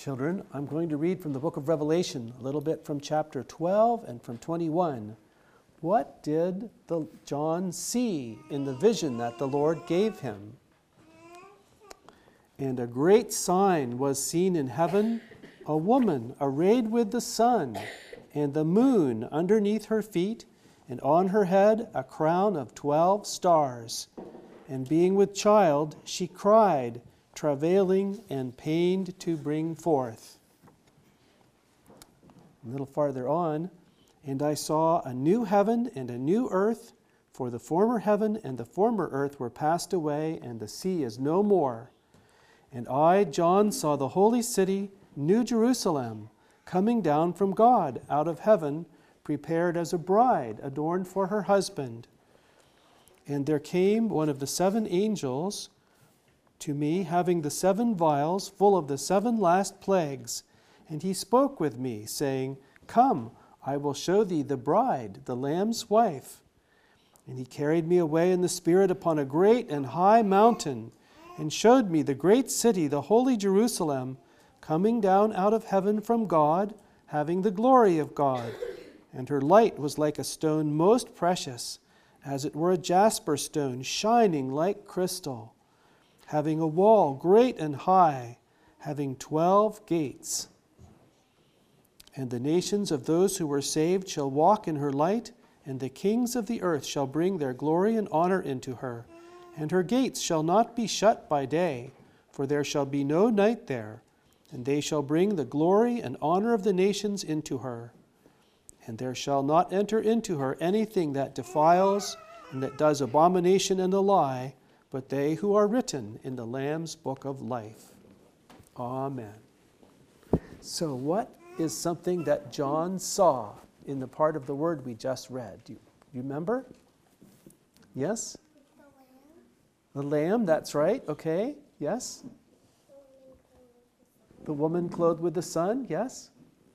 Children, I'm going to read from the book of Revelation, a little bit from chapter 12 and from 21. What did John see in the vision that the Lord gave him? And a great sign was seen in heaven, a woman arrayed with the sun, and the moon underneath her feet, and on her head a crown of 12 stars. And being with child, she cried, travailing and pained to bring forth. A little farther on, and I saw a new heaven and a new earth, for the former heaven and the former earth were passed away, and the sea is no more. And I, John, saw the holy city, New Jerusalem, coming down from God out of heaven, prepared as a bride adorned for her husband. And there came one of the 7 angels to me, having the 7 vials full of the 7 last plagues. And he spoke with me, saying, Come, I will show thee the bride, the Lamb's wife. And he carried me away in the Spirit upon a great and high mountain, and showed me the great city, the holy Jerusalem, coming down out of heaven from God, having the glory of God. And her light was like a stone most precious, as it were a jasper stone, shining like crystal, having a wall great and high, having 12 gates. And the nations of those who were saved shall walk in her light, and the kings of the earth shall bring their glory and honor into her. And her gates shall not be shut by day, for there shall be no night there. And they shall bring the glory and honor of the nations into her. And there shall not enter into her anything that defiles and that does abomination and a lie, but they who are written in the Lamb's book of life. Amen. So what is something that John saw in the part of the word we just read? Do you remember? Yes? The lamb, that's right. Okay. Yes? The woman clothed with the sun. Yes?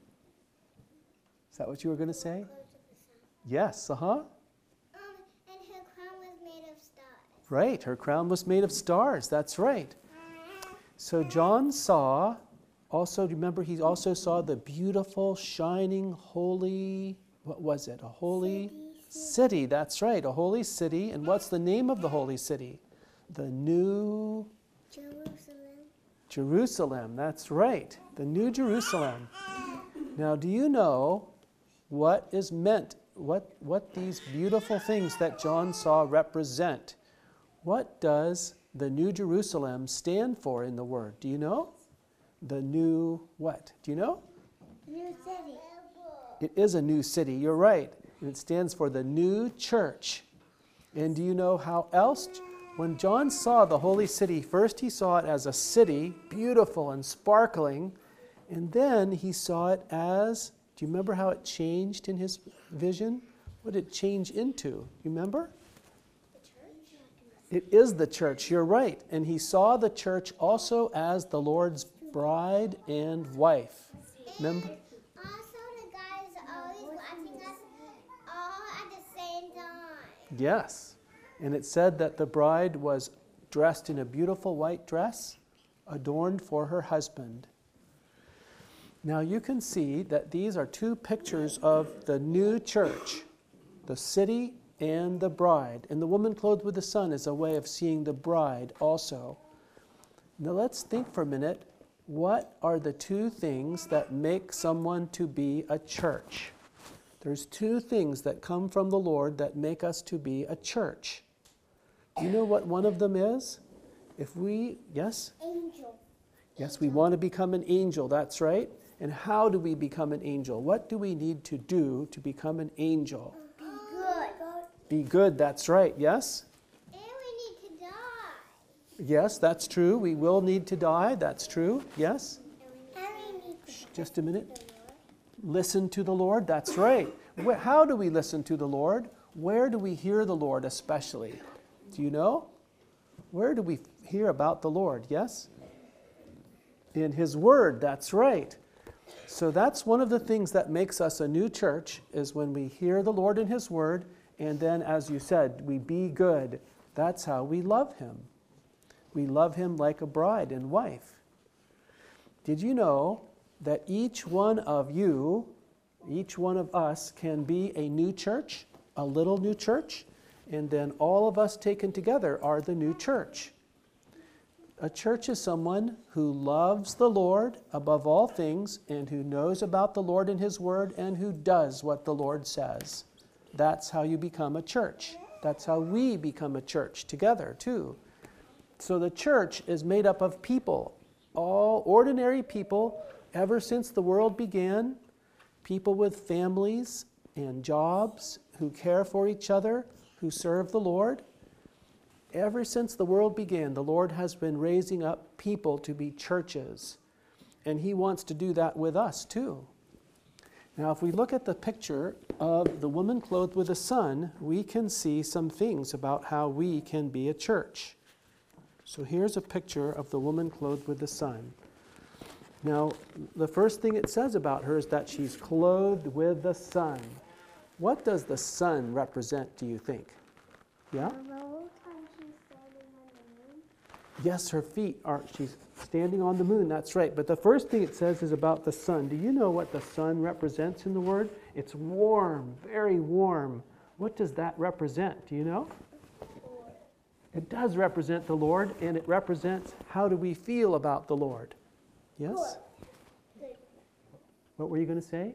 Is that what you were going to say? Yes. And her crown was made of stars. Right. Her crown was made of stars. That's right. So John saw, also, do you remember he also saw the beautiful, shining, holy, what was it? A holy city. That's right. A holy city. And what's the name of the holy city? The New Jerusalem, that's right. The New Jerusalem. Now, do you know what is meant, what these beautiful things that John saw represent? What does the New Jerusalem stand for in the word? Do you know? The new what? Do you know? New city. It is a new city, you're right. And it stands for the new church. And do you know how else? When John saw the holy city, first he saw it as a city, beautiful and sparkling, and then he saw it as, do you remember how it changed in his vision? What did it change into? You remember? The church? It is the church, you're right. And he saw the church also as the Lord's bride and wife. Remember? Also, the guys always watching us all at the same time. Yes. And it said that the bride was dressed in a beautiful white dress, adorned for her husband. Now you can see that these are 2 pictures of the new church, the city and the bride. And the woman clothed with the sun is a way of seeing the bride also. Now let's think for a minute, what are the 2 things that make someone to be a church? There's 2 things that come from the Lord that make us to be a church. Do you know what one of them is? Yes? Angel. Yes, we want to become an angel, that's right. And how do we become an angel? What do we need to do to become an angel? Be good. Be good, that's right, yes? And we need to die. Yes, that's true. We will need to die, that's true, yes? And we need to Just a minute. Listen to the Lord, that's right. How do we listen to the Lord? Where do we hear the Lord especially? Do you know? Where do we hear about the Lord? Yes? In His Word, that's right. So that's one of the things that makes us a new church, is when we hear the Lord in His Word, and then, as you said, we be good. That's how we love Him. We love Him like a bride and wife. Did you know that each one of you, each one of us can be a new church, a little new church, and then all of us taken together are the new church. A church is someone who loves the Lord above all things and who knows about the Lord and His Word and who does what the Lord says. That's how you become a church. That's how we become a church together too. So the church is made up of people, all ordinary people ever since the world began, people with families and jobs who care for each other, who serve the Lord. Ever since the world began, the Lord has been raising up people to be churches, and He wants to do that with us too. Now, if we look at the picture of the woman clothed with the sun, we can see some things about how we can be a church. So here's a picture of the woman clothed with the sun. Now, the first thing it says about her is that she's clothed with the sun. What does the sun represent, do you think? Yeah? The whole time she's standing on the moon. Yes, her feet are, she's standing on the moon, that's right. But the first thing it says is about the sun. Do you know what the sun represents in the word? It's warm, very warm. What does that represent? Do you know? It does represent the Lord, and it represents how do we feel about the Lord. Yes? Good. What were you going to say?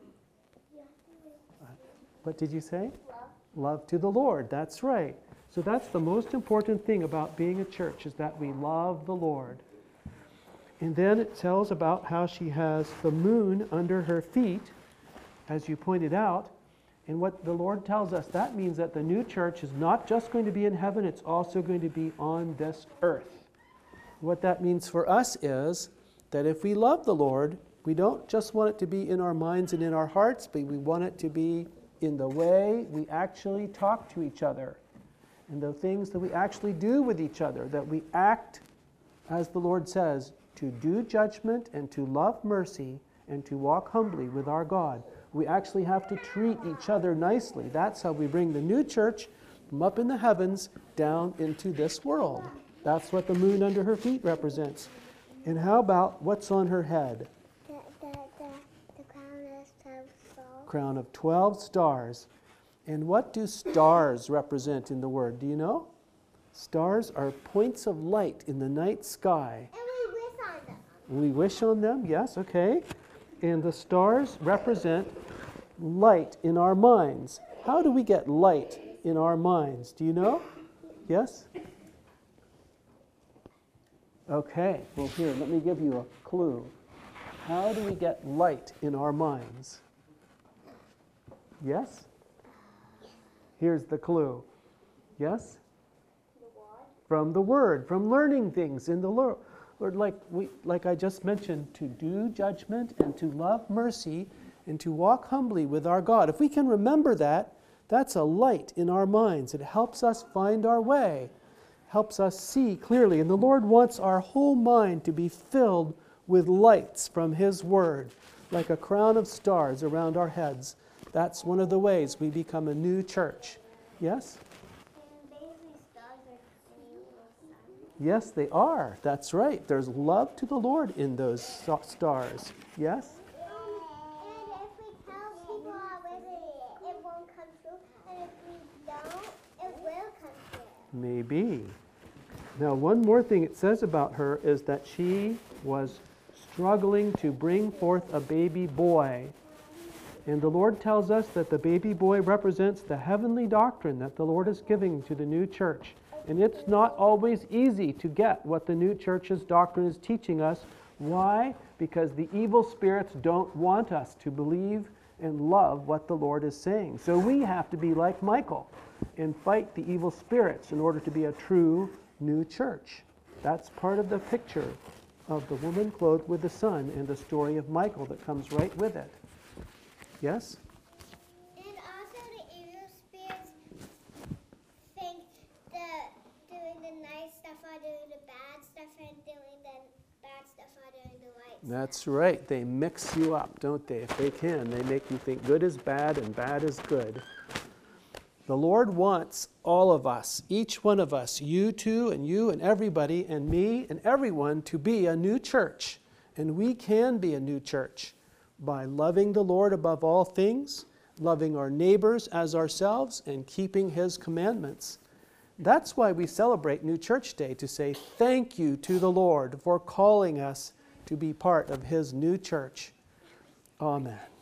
What did you say? Love. Love to the Lord. That's right. So that's the most important thing about being a church, is that we love the Lord. And then it tells about how she has the moon under her feet, as you pointed out. And what the Lord tells us, that means that the new church is not just going to be in heaven, it's also going to be on this earth. What that means for us is that if we love the Lord, we don't just want it to be in our minds and in our hearts, but we want it to be in the way we actually talk to each other, and the things that we actually do with each other, that we act, as the Lord says, to do judgment and to love mercy and to walk humbly with our God. We actually have to treat each other nicely. That's how we bring the new church from up in the heavens down into this world. That's what the moon under her feet represents. And how about what's on her head? The crown has 12 stars. Crown of 12 stars. And what do stars represent in the word? Do you know? Stars are points of light in the night sky. And we wish on them. We wish on them, yes, okay. And the stars represent light in our minds. How do we get light in our minds? Do you know? Yes? Okay, well here, let me give you a clue. How do we get light in our minds? Yes? Here's the clue. Yes? From the Word, from learning things in the Lord. Lord, like I just mentioned, to do judgment and to love mercy and to walk humbly with our God. If we can remember that, that's a light in our minds. It helps us find our way, helps us see clearly. And the Lord wants our whole mind to be filled with lights from His Word, like a crown of stars around our heads. That's one of the ways we become a new church. Yes? And basically stars are the same as sun. Yes, they are. That's right. There's love to the Lord in those stars. Yes? And if we tell people already, it won't come true. And if we don't, it will come true. Maybe. Now, one more thing it says about her is that she was struggling to bring forth a baby boy. And the Lord tells us that the baby boy represents the heavenly doctrine that the Lord is giving to the new church. And it's not always easy to get what the new church's doctrine is teaching us. Why? Because the evil spirits don't want us to believe and love what the Lord is saying. So we have to be like Michael and fight the evil spirits in order to be a true new church. That's part of the picture of the woman clothed with the sun and the story of Michael that comes right with it. Yes? And also the evil spirits think that doing the nice stuff are doing the bad stuff, and doing the bad stuff are doing the right stuff. That's right. They mix you up, don't they? If they can, they make you think good is bad and bad is good. The Lord wants all of us, each one of us, you and everybody and me and everyone to be a new church. And we can be a new church by loving the Lord above all things, loving our neighbors as ourselves, and keeping His commandments. That's why we celebrate New Church Day, to say thank you to the Lord for calling us to be part of His new church. Amen.